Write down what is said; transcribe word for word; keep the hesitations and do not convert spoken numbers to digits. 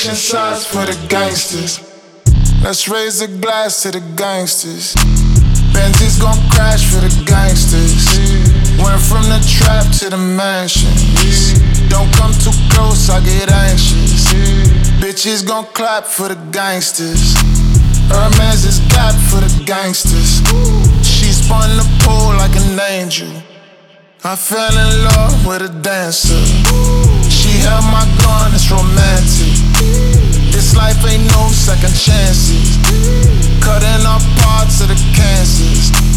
switching sides for the gangsters. Let's raise a glass to the gangsters. Bentley's gon' crash for the gangsters. Went from the trap to the mansion. Don't come too close, I get anxious. Bitches gon' clap for the gangsters. Hermes is got for the gangsters. She spun the pole like an angel. I fell in love with a dancer. She held my gun, it's romantic. This life ain't no second chances. Cutting off parts of the cancers.